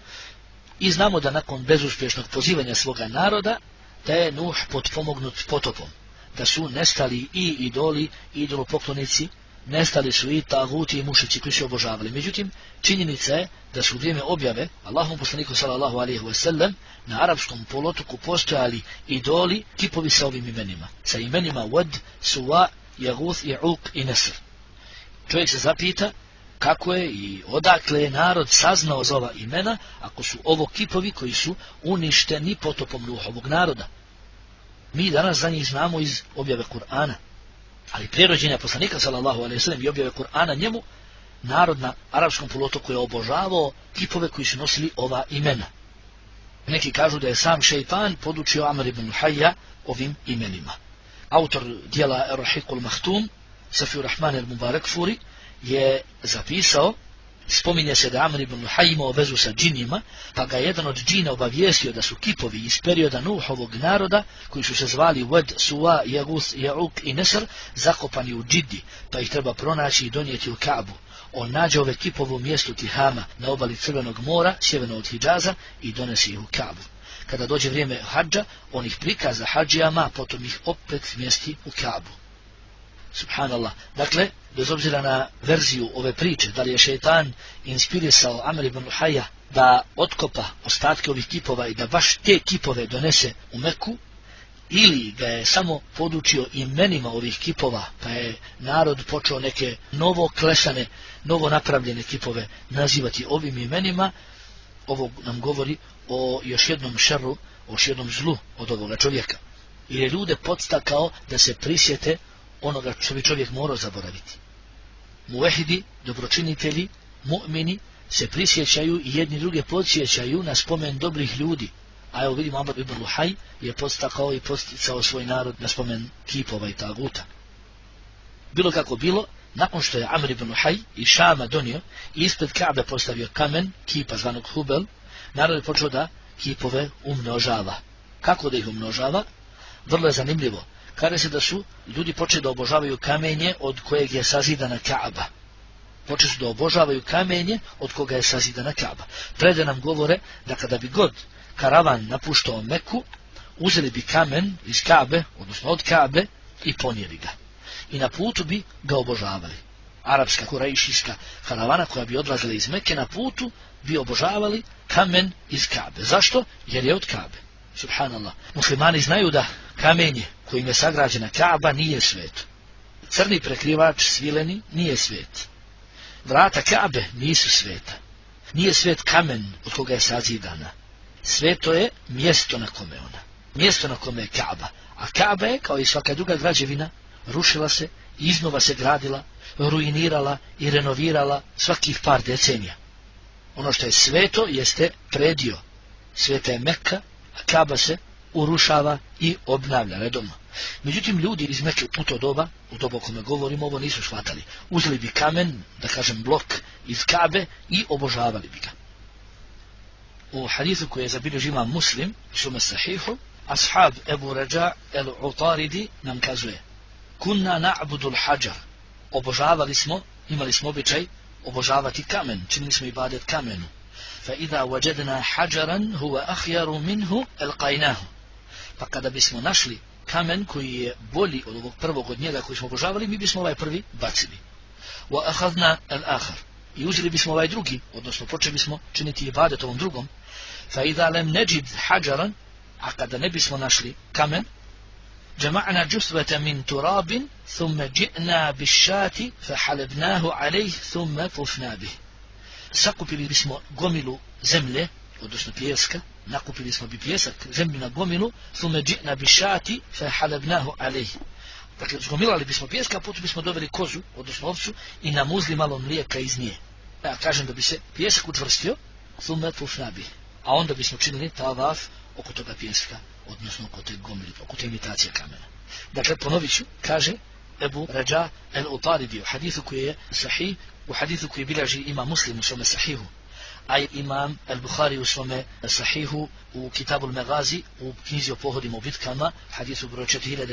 I znamo da nakon bezuspješnog pozivanja svoga naroda, da je Nuh potpomognut potopom, da su nestali i idoli, i idolopoklonici, nestali su i taguti i mušici koji su obožavali. Međutim, činjenica je da su u vrijeme objave Allahom poslaniku sallallahu alejhi ve sellem na arapskom poluotoku postojali idoli, kipovi sa ovim imenima. Sa imenima Wad, Suwa, Jaguth, Ja'uq i Nesr. Čovjek se zapita kako je i odakle je narod saznao za ova imena, ako su ovo kipovi koji su uništeni potopom Nuhovog naroda. Mi danas za njih znamo iz objave Kur'ana. Ali prije rođenja poslanika sallallahu alejhi ve sellem i objave Kur'ana njemu, narod na arapskom poluotoku je obožavao kipove koji su nosili ova imena. Neki kažu da je sam šeitan podučio Amr ibn Luhaja ovim imenima. Autor dijela Ar-Rahiqul Mahtum, Safiyur Rahman al-Mubarakfuri, je zapisao, spominje se da Amr ibn Luhaj imao vezu sa džinima, pa ga jedan od džina obavijestio da su kipovi iz perioda Nuhovog naroda, koji su se zvali Wad, Suwa, Jaguth, Ja'uq i Nesr, zakopani u Džiddi, pa ih treba pronaći i donijeti u Ka'bu. On nađe ove kipove u mjestu Tihama na obali Crvenog mora, sjeverno od Hidžaza, i donesi ih u Ka'bu. Kada dođe vrijeme hadža, on ih prikaza hadžijama, potom ih opet smjesti u Ka'bu. Subhanallah. Dakle, bez obzira na verziju ove priče, da li je šeitan inspirisao Amr ibn Luhaja da otkopa ostatke ovih kipova i da baš te kipove donese u Meku, ili ga je samo podučio imenima ovih kipova, pa je narod počeo neke novo klesane, novo napravljene kipove nazivati ovim imenima, ovo nam govori o još jednom šerru, o još jednom zlu od ovoga čovjeka. Jer je ljude podstakao da se prisjete onoga što bi čovjek morao zaboraviti. Muvehidi, dobročinitelji, mu'mini se prisjećaju i jedni druge podsjećaju na spomen dobrih ljudi. A evo vidimo, Amr ibn Luhaj je podstakao i posticao svoj narod na spomen kipova i taguta. Bilo kako bilo, nakon što je Amr ibn Luhaj iz Šama donio i ispred Ka'be postavio kamen, kipa zvanog Hubel, narod je počeo da kipove umnožava. Kako da ih umnožava? Vrlo je zanimljivo. Kaže se da su ljudi počeli da obožavaju kamenje od kojeg je sazidana Ka'ba. Počeli su da obožavaju kamenje od koga je sazidana Ka'ba. Predaje nam govore da kada bi god karavan napuštao Meku, uzeli bi kamen iz Kabe, odnosno od Kabe, i ponijeli ga. I na putu bi ga obožavali. Arapska kuraišijska karavana koja bi odlazila iz Mekke, na putu bi obožavali kamen iz Kabe. Zašto? Jer je od Kabe. Subhanallah. Muslimani znaju da kamenje kojim je sagrađena Kaaba nije sveto. Crni prekrivač svileni nije svet. Vrata Kabe nisu sveta. Nije svet kamen od koga je sazidana. Sveto je mjesto na kome ona. Mjesto na kome je Kaaba. A Kaaba je, kao i svaka druga građevina, rušila se, iznova se gradila, ruinirala i renovirala svakih par decenija. Ono što je sveto jeste predio. Sveta je Mekka, a Kaaba se urušava i obnavlja redovno. Međutim, ljudi iz Mekke u to doba, u dobu o kome govorimo, ovo nisu shvatali. Uzeli bi kamen, da kažem blok iz Kabe i obožavali bi ga. U hadithu koji je zabilježio imam Muslim, u svome sahihu, ashab Ebu Rađa el-Utaridi nam kazuje: Kunna na'budu al-hajar. Obožavali smo, imali smo običaj obožavati kamen, činili smo ibadet kamenu. Fa idha wajadna hajaran huwa akhyaru minhu alqaynahu. Pa kada bismo našli kamen koji je bolji od ovog prvog od njega koji smo obožavali, mi bismo ovaj prvi bacili. Wa akhadna al-akhar. I uzeli bismo ovaj drugi, odnosno počeli bismo činiti ibadet ovom drugom. Fa idha lam najid hajaran, a kada ne bismo našli kamen, جمعنا جثوة من تراب ثم جئنا بالشاة فحلبناه عليه ثم طفنا به. Sakupili bismo gomilu zemlje, odnosno pijeska, nakupili smo bi pijesak, zemlju na gomilu, ثم جئنا بالشاة فحلبناه عليه. Dakle, zgomilali bismo pijeska, a potom bismo doveli kozu, odnosno ovcu, i namuzli malo mlijeka iz nje. Ja kažem da bi se pijesak učvrstio, ثم طفنا به. A onda bismo činili tavaf oko toga pijeska, odnosno oko te gomile, oko te imitacije kamena. Dakle, ponovit ću, kaže Ebu Rađa el-Utaridi u hadithu koji je sahih, u hadithu koji bilježi ima Muslim u svome sahihu, a imam el-Bukhari u svome sahihu u Kitabu al-Maghazi, u knjizi o pohodima u bitkama, hadithu broj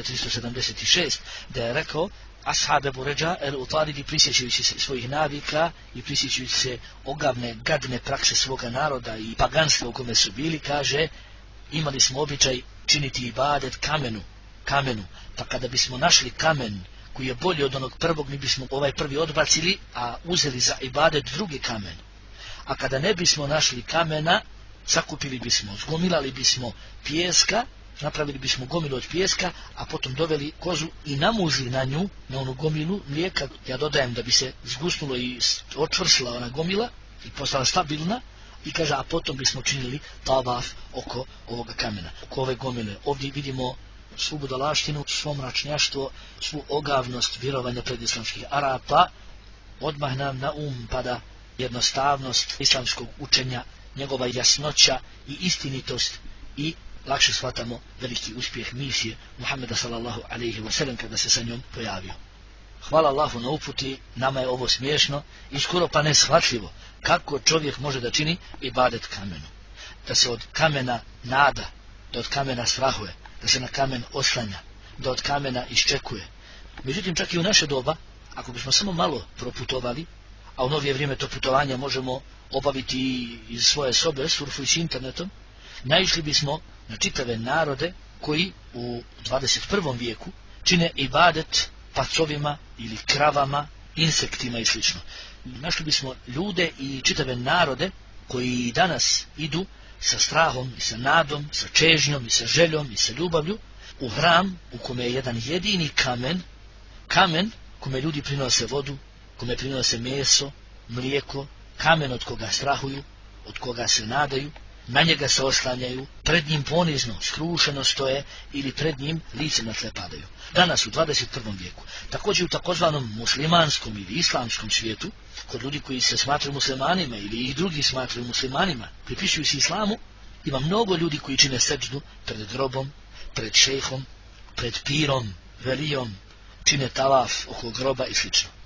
4376, da je rekao: ashab Ebu Rađa el-Utaridi, prisjećajući se svojih navika i prisjećajući se ogavne, gadne prakse svoga naroda i paganstva u kome su bili, kaže: imali smo običaj činiti ibadet kamenu, pa kada bismo našli kamen koji je bolji od onog prvog, mi bismo ovaj prvi odbacili, a uzeli za ibadet drugi kamen. A kada ne bismo našli kamena, sakupili bismo, zgomilali bismo pijeska, napravili bismo gomilu od pijeska, a potom doveli kozu i namuzli na nju, na onu gomilu mlijeka. Ja dodajem da bi se zgusnulo i očvrsla ona gomila i postala stabilna. I kaže, a potom bismo činili tavaf oko ovoga kamena, oko ove gomile. Ovdje vidimo svu budalaštinu, svo mračnjaštvo, svu ogavnost vjerovanja predislamskih Arapa. Odmah nam na pada jednostavnost islamskog učenja, njegova jasnoća i istinitost, i lakše shvatamo veliki uspjeh misije Muhammeda sallallahu alejhi ve sellem kada se sa njom pojavio. Hvala Allahu na uputi, nama je ovo smiješno i skoro pa neshvatljivo kako čovjek može da čini ibadet kamenu. Da se od kamena nada, da od kamena strahuje, da se na kamen oslanja, da od kamena iščekuje. Međutim, čak i u naše doba, ako bismo samo malo proputovali, a u novije vrijeme to putovanje možemo obaviti iz svoje sobe, surfujući internetom, naišli bismo na čitave narode koji u 21. vijeku čine ibadet pacovima ili kravama, insektima i sl. Našli bismo ljude i čitave narode koji danas idu sa strahom i sa nadom, sa čežnjom i sa željom i sa ljubavlju u hram u kome je jedan jedini kamen kome ljudi prinose vodu, kome prinose meso, mlijeko, kamen od koga strahuju, od koga se nadaju, na njega se oslanjaju, pred njim ponizno, skrušeno stoje ili pred njim lice na tle padaju. Danas u 21. vijeku, također u takozvanom muslimanskom ili islamskom svijetu, kod ljudi koji se smatraju muslimanima ili ih drugi smatraju muslimanima, pripisuju se islamu, ima mnogo ljudi koji čine seđdu pred grobom, pred šejhom, pred pirom, velijom, čine tavaf oko groba i sl.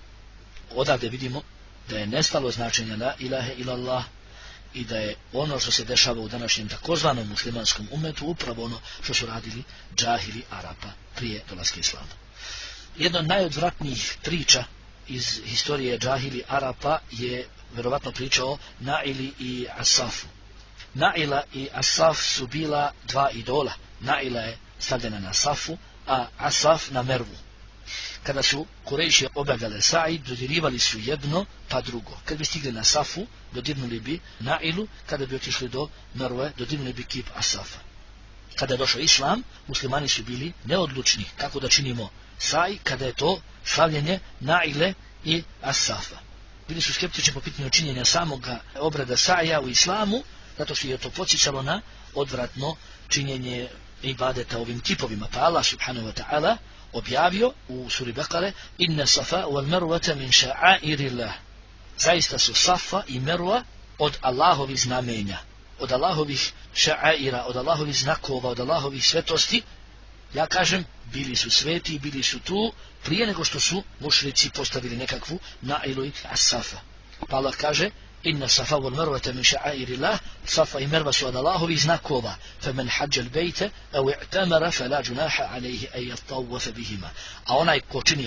Odavde vidimo da je nestalo značenje la ilaha illallah i da je ono što se dešava u današnjem takozvanom muslimanskom umetu upravo ono što su radili džahili Arapa prije dolaska islama. Jedna od najodvratnijih priča iz historije džahili Arapa je verovatno priča o Naili i Asafu. Naila i Asaf su bila dva idola Naila je stavljena na Safu, a Asaf na Mervu. Kada su Kurejši obavljale sa'i, dodirivali su jedno pa drugo. Kad bi stigli na Safu, dodirnuli bi Nailu, kada bi otišli do Merve, dodirnuli bi kip Asafa. Kada je došao Islam, muslimani su bili neodlučni kako da činimo sa'i, kada je to slavljenje Naile i Asafa. Bili su skeptični po pitanju činjenja samoga obrada sa'ija u Islamu, zato što je to podsjećalo na odvratno činjenje ibadeta ovim kipovima. Pa Allah subhanahu wa ta'ala objavio u suri Bekare: Inna Safa wal Mervata min ša'airillah. Zaista su Safa i Merva od Allahovih znamenja, od Allahovih ša'aira, od Allahovih znakova, od Allahovih svetosti. Ja kažem, bili su sveti, bili su tu prije nego što su mušrici postavili nekakvu Nailu i Asafa. Pa Allah kaže: Inna Safa wal Mervata min ša'airillah. Safa i Merva su od Allahovih znakova. Faman hajja al-bejte au i'tamara fala junaha alayhi an yatawafa bihima. A onaj ko čini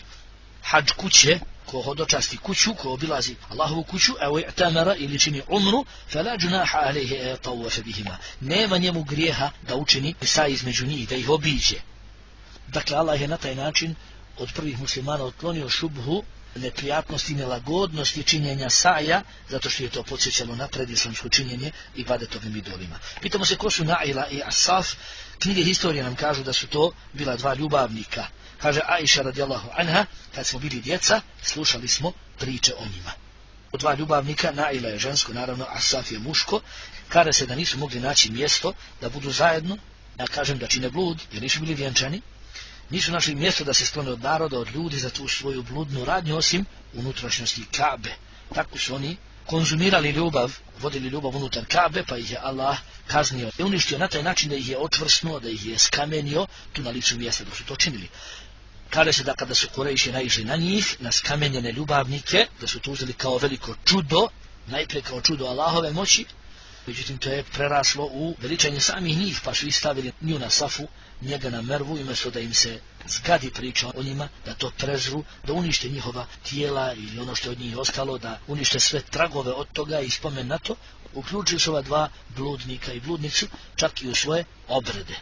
hadž kuće, ko hodočasti kuću, ko obilazi Allahovu kuću, au i'tamara ili čini umru, fala junaha alayhi an yatawafa bihima. Nema njemu grijeha da učini sa između njih, da ih obiđe. Dakle, Allah je na taj način od prvih muslimana otklonio šubhu, neprijatnosti i nelagodnosti činjenja saja, zato što je to podsjećalo na predislamsko činjenje ibadetovim idolima. Pitamo se ko su Naila i Asaf. Knjige historije nam kažu da su to bila dva ljubavnika. Kaže Aisha radijallahu anha: kad smo bili djeca, slušali smo priče o njima. Od dva ljubavnika, Naila je žensko, naravno Asaf je muško, kada se da nisu mogli naći mjesto da budu zajedno, ja kažem da čine blud, jer nisu bili vjenčani, nisu našli mjesto da se sklone od naroda, od ljudi za tu svoju bludnu radnju, osim unutrašnjosti Kabe. Tako su oni konzumirali ljubav, vodili ljubav unutar Kabe, pa ih je Allah kaznio i uništio na taj način da ih je očvrsnuo, da ih je skamenio tu na licu mjesta da su to činili. Kaže se da kada su Kurejši naišli na njih, na skamenjene ljubavnike, da su to uzeli kao veliko čudo, najprije kao čudo Allahove moći, međutim to je preraslo u veličanje samih njih, pa su stavili nju na Safu, njega na Mervu, umjesto da im se zgadi priča o njima, da to prezru, da unište njihova tijela ili ono što je od njih ostalo, da unište sve tragove od toga i spomen na to, uključuju se ova dva bludnika i bludnicu čak i u svoje obrede.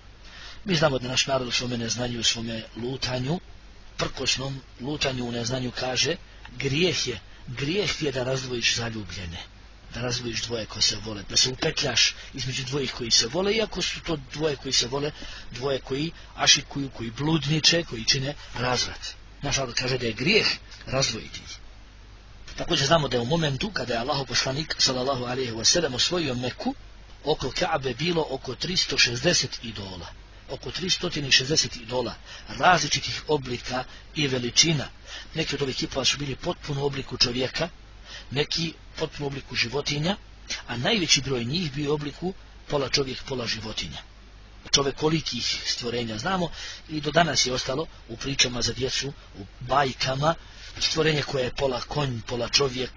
Mi znamo da naš narod u svome neznanju, u svome lutanju, prkosnom lutanju u neznanju kaže: grijeh je da razdvojiš zaljubljene, da razdvojiš dvoje koji se vole, da se upetljaš između dvojih koji se vole, iako su to dvoje koji se vole, dvoje koji ašikuju, koji bludniče, koji čine razvrat. Naš narod kaže da je grijeh razdvojiti ih. Također znamo da je u momentu kada je Allahov poslanik sallallahu alejhi ve sellem osvojio Meku, oko Kabe bilo oko 360 idola. Oko 360 idola različitih oblika i veličina. Neki od ovih kipova su bili potpuno u obliku čovjeka, neki potpuno u obliku životinja, a najveći broj njih bio u obliku pola čovjek, pola životinja. Čovekolikih stvorenja znamo i do danas je ostalo u pričama za djecu, u bajkama, stvorenje koje je pola konj, pola čovjek,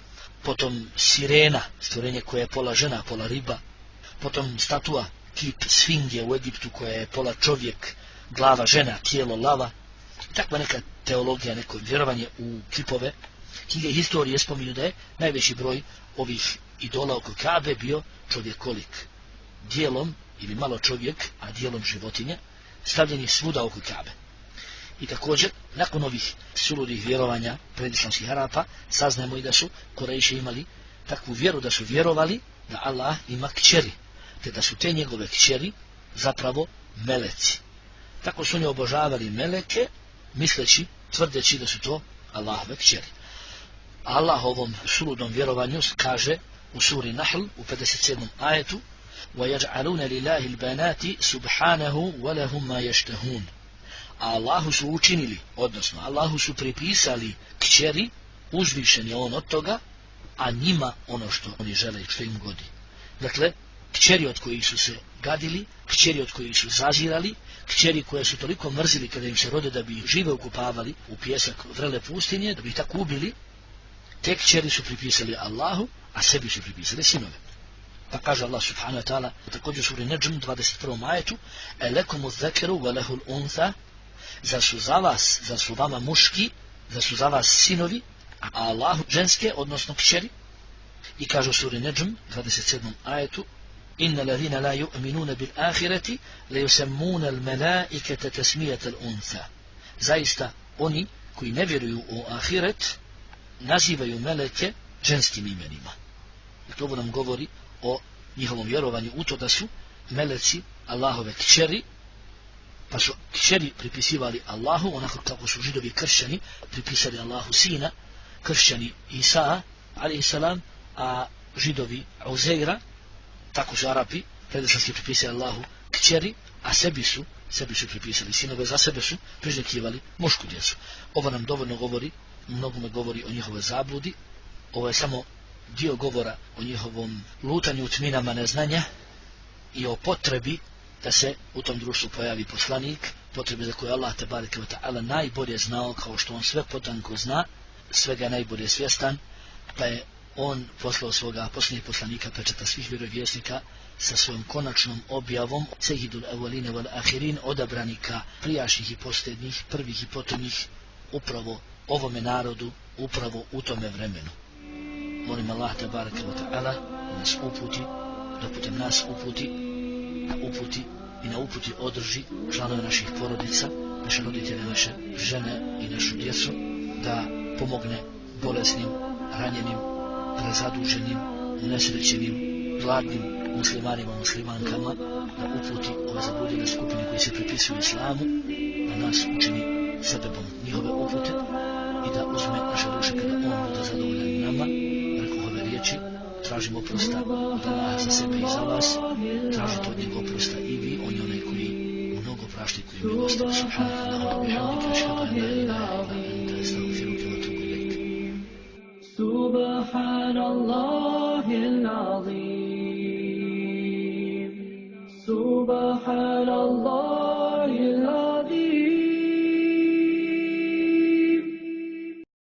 potom sirena, stvorenje koje je pola žena, pola riba, potom statua, kip sfinge u Egiptu koja je pola čovjek, glava žena, tijelo lava. Takva neka teologija, neko vjerovanje u kipove. Knjige historije spominju da je najveći broj ovih idola oko Kabe bio čovjekolik. Dijelom ili malo čovjek, a dijelom životinja, stavljeni svuda oko Kabe. I također, nakon ovih suludih vjerovanja predislamskih Arapa, saznajemo i da su Kurejši imali takvu vjeru da su vjerovali da Allah ima kćeri, te da su te njegove kćeri zapravo meleci. Tako su oni obožavali meleke, misleći, tvrdeći da su to Allahove kćeri. Allah ovom suludom vjerovanju kaže u suri Nahl u 57. ajetu: وَيَجْعَلُونَ لِلَّهِ الْبَنَاتِ سُبْحَانَهُ وَلَهُمْ مَا يَشْتَهُونَ. A Allahu su učinili, odnosno Allahu su pripisali kćeri, uzvišen je on od toga, a njima ono što oni žele i što im godi. Dakle, kćeri od kojih su se gadili, kćeri od kojih su zazirali, kćeri koje su toliko mrzili kada im se rode da bi ih žive ukupavali u pijesak vrele pustinje, da bi ih tako ubili, te kćeri su pripisali Allahu, a sebi su pripisali sinove. Pa kaže Allah subhanahu wa ta'ala također u suri Najm 21. ajetu: Elekomu zekeru velehul untha. Zar su za vas, zar su vama muški, zar su za vas sinovi, a Allahu ženske, odnosno kćeri? I kaže u suri Najm 27. ajetu: inna ladhina la yu'minuna bil ahireti la yusammuna al malaikata tasmiyata al untha. Zaista oni koji ne vjeruju u ahiret nazivaju meleke ženskim imenima. Dakle, ovo nam govori o njihovom vjerovanju u to da su meleci Allahove kćeri, pa su kćeri pripisivali Allahu, onako kako su židovi kršćani pripisali Allahu sina, kršćani Isa, a.s., a židovi Uzeira, tako su Arapi predeslanski pripisali Allahu kćeri, a sebi su pripisali sinove, za sebe su priželjkivali mušku djecu. Ovo nam dovoljno govori, mnogome govori o njihovoj zabludi. Ovo je samo dio govora o njihovom lutanju u tminama neznanja i o potrebi da se u tom društvu pojavi poslanik, potrebi za koju Allah tebareke ve ta'ala najbolje znao, kao što on sve potanko zna, svega najbolje svjestan, pa je on poslao svoga posljednjeg poslanika, pečata svih vjerovjesnika, sa svojom konačnom objavom Sejidul Evoline wal Ahirin, odabranika prijašnjih i posljednjih, prvih i potomnih, upravo ovome narodu, upravo u tome vremenu. Molim Allah tebareke ve ta'ala da nas uputi, da putem nas uputi i na uputi održi članove naših porodica, naše roditelje, naše žene i našu djecu, da pomogne bolesnim, ranjenim, prezaduženim, unesrećenim, gladnim muslimanima, muslimankama, da uputi ove zabludjene skupine koji se pripisuju islamu, da nas učini sebebom njihove upute i da uzme naše duše kada on bude zadovoljan nama. Preko ove riječi tražim oprosta od Allaha za sebe i za vas, tražite od njega oprosta i vi, on je onaj koji mnogo prašta i koji milosti. Subhanallahi wa bihamdika, ashhadu an la ilaha illa anta, astaghfiruka wa atubu ilaik. Subhanallahil azim. Subhan